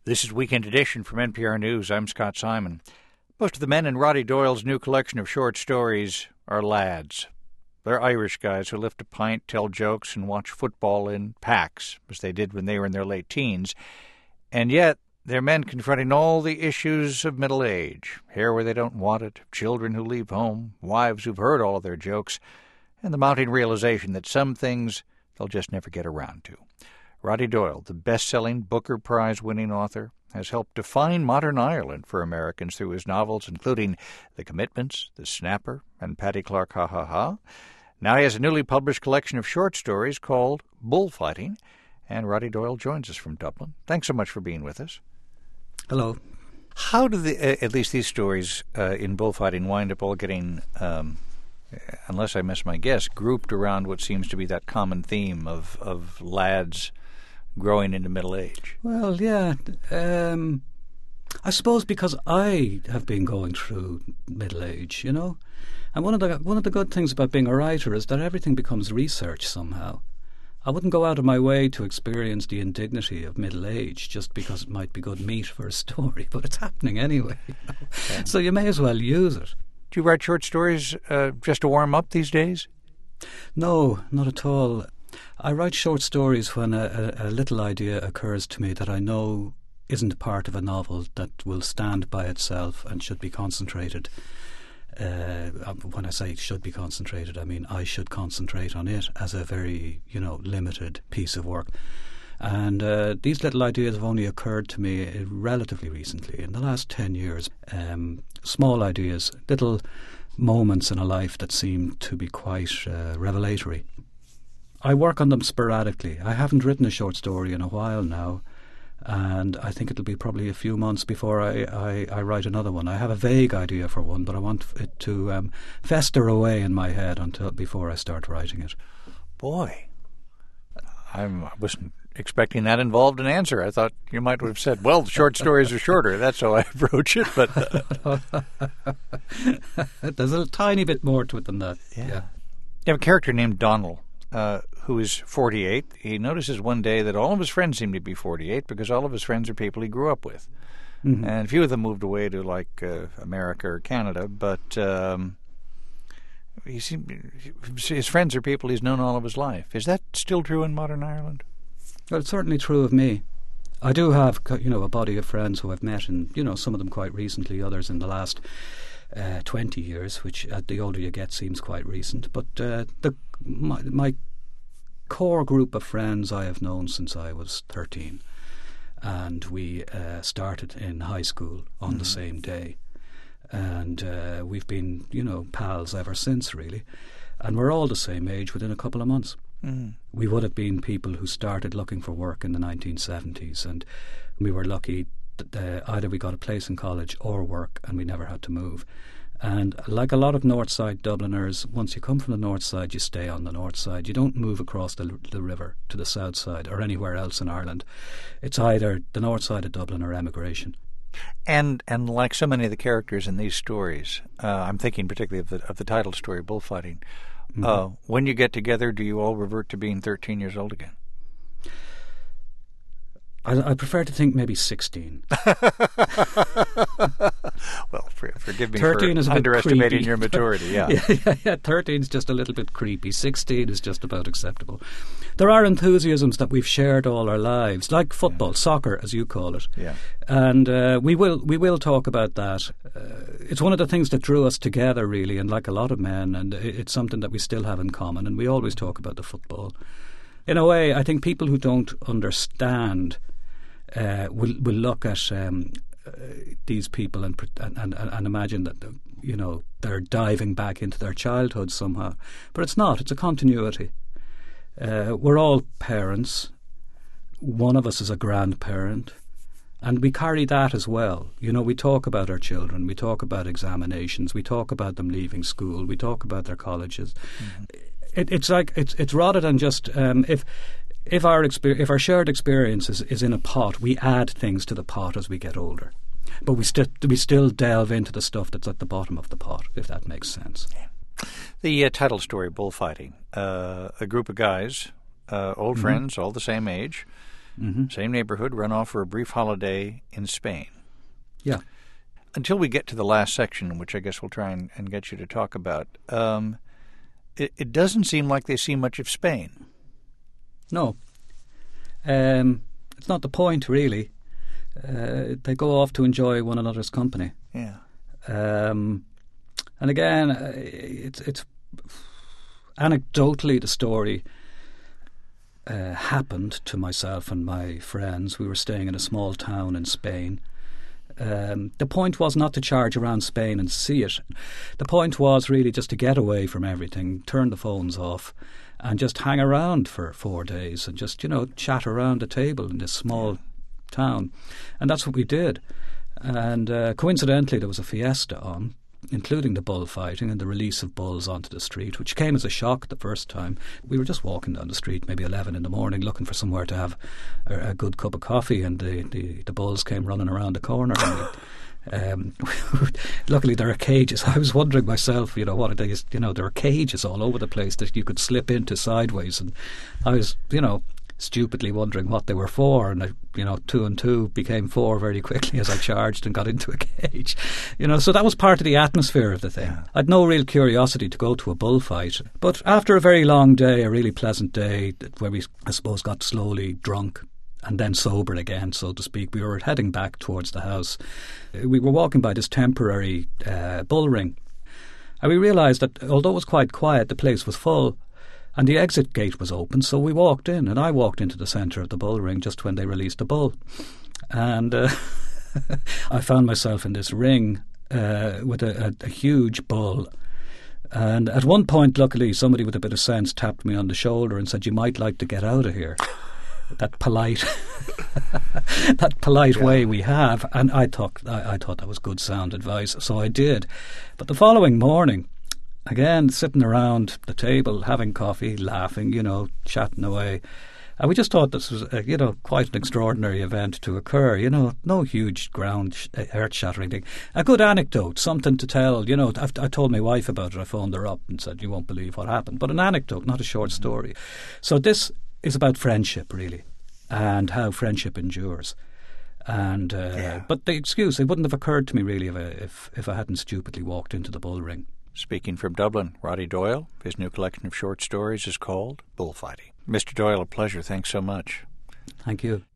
This is Weekend Edition from NPR News. I'm Scott Simon. Most of the men in Roddy Doyle's new collection of short stories are lads. They're Irish guys who lift a pint, tell jokes, and watch football in packs, as they did when they were in their late teens. And yet, they're men confronting all the issues of middle age. Hair where they don't want it, children who leave home, wives who've heard all of their jokes, and the mounting realization that some things they'll just never get around to. Roddy Doyle, the best-selling Booker Prize-winning author, has helped define modern Ireland for Americans through his novels, including The Commitments, The Snapper, and Paddy Clark Ha Ha Ha. Now he has a newly published collection of short stories called Bullfighting, and Roddy Doyle joins us from Dublin. Thanks so much for being with us. Hello. How do at least these stories in bullfighting wind up all getting, unless I miss my guess, grouped around what seems to be that common theme of lads growing into middle age? Well, yeah. I suppose because I have been going through middle age, you know. And one of the good things about being a writer is that everything becomes research somehow. I wouldn't go out of my way to experience the indignity of middle age just because it might be good meat for a story, but it's happening anyway. You know? Yeah. So you may as well use it. Do you write short stories just to warm up these days? No, not at all. I write short stories when a little idea occurs to me that I know isn't part of a novel that will stand by itself and should be concentrated. When I say should be concentrated, I mean I should concentrate on it as a very, limited piece of work. And these little ideas have only occurred to me relatively recently, in the last 10 years. Small ideas, little moments in a life that seem to be quite revelatory. I work on them sporadically. I haven't written a short story in a while now, and I think it'll be probably a few months before I write another one. I have a vague idea for one, but I want it to fester away in my head before I start writing it. Boy, I wasn't expecting that involved an answer. I thought you might have said, well, short stories are shorter. That's how I approach it. But there's a tiny bit more to it than that. Yeah. You have a character named Donald, who is 48. He notices one day that all of his friends seem to be 48 because all of his friends are people he grew up with. Mm-hmm. And a few of them moved away to America or Canada, but his friends are people he's known all of his life. Is that still true in modern Ireland? Well, it's certainly true of me. I do have, a body of friends who I've met, and, some of them quite recently, others in the last 20 years, which the older you get seems quite recent. But my core group of friends I have known since I was 13, and we started in high school on the same day, and we've been pals ever since, really, and we're all the same age within a couple of months. We would have been people who started looking for work in the 1970s, and we were lucky that either we got a place in college or work, and we never had to move. And like a lot of North Side Dubliners, once you come from the North Side, you stay on the North Side. You don't move across the river to the South Side or anywhere else in Ireland. It's either the North Side of Dublin or emigration. And like so many of the characters in these stories, I'm thinking particularly of the title story, Bullfighting. Mm-hmm. When you get together, do you all revert to being 13 years old again? I prefer to think maybe 16. Well, forgive me 13 for is a bit underestimating creepy. your maturity. Yeah. 13 is just a little bit creepy. 16 is just about acceptable. There are enthusiasms that we've shared all our lives, like football, soccer, as you call it. Yeah. And we will talk about that. It's one of the things that drew us together, really, and like a lot of men, and it's something that we still have in common. And we always talk about the football. In a way, I think people who don't understand will look at these people and imagine that they're diving back into their childhood somehow, but it's not. It's a continuity. We're all parents. One of us is a grandparent, and we carry that as well. We talk about our children. We talk about examinations. We talk about them leaving school. We talk about their colleges. Mm-hmm. It's rather than just if our shared experience is in a pot, we add things to the pot as we get older, but we still delve into the stuff that's at the bottom of the pot, if that makes sense. Yeah. The title story, Bullfighting, a group of guys, old friends, all the same age, same neighborhood, run off for a brief holiday in Spain. Yeah. Until we get to the last section, which I guess we'll try and get you to talk about, it doesn't seem like they see much of Spain. No. It's not the point, really. They go off to enjoy one another's company. Yeah. And again, it's anecdotally the story happened to myself and my friends. We were staying in a small town in Spain. The point was not to charge around Spain and see it. The point was really just to get away from everything, turn the phones off, and just hang around for 4 days and just, chat around a table in this small town. And that's what we did. And coincidentally, there was a fiesta on, including the bullfighting and the release of bulls onto the street, which came as a shock the first time. We were just walking down the street, maybe 11 in the morning, looking for somewhere to have a good cup of coffee, and the bulls came running around the corner. And luckily there are cages. I was wondering myself, what it is. There are cages all over the place that you could slip into sideways, and I was, stupidly wondering what they were for, and 2 and 2 became 4 very quickly as I charged and got into a cage. So that was part of the atmosphere of the thing. Yeah. I'd no real curiosity to go to a bullfight, but after a very long day, a really pleasant day, where we, I suppose, got slowly drunk and then sober again, so to speak, we were heading back towards the house. We were walking by this temporary bull ring, and we realised that although it was quite quiet, the place was full. And the exit gate was open, so we walked in, and I walked into the centre of the bull ring just when they released the bull. And I found myself in this ring with a huge bull. And at one point, luckily, somebody with a bit of sense tapped me on the shoulder and said, "You might like to get out of here." That polite way we have. And I thought that was good sound advice, so I did. But the following morning, again, sitting around the table, having coffee, laughing, chatting away. And we just thought this was, quite an extraordinary event to occur. No huge earth-shattering thing. A good anecdote, something to tell. I told my wife about it. I phoned her up and said, "You won't believe what happened." But an anecdote, not a short story. So this is about friendship, really, and how friendship endures. And but the excuse, it wouldn't have occurred to me really if I hadn't stupidly walked into the bull ring. Speaking from Dublin, Roddy Doyle. His new collection of short stories is called Bullfighting. Mr. Doyle, a pleasure. Thanks so much. Thank you.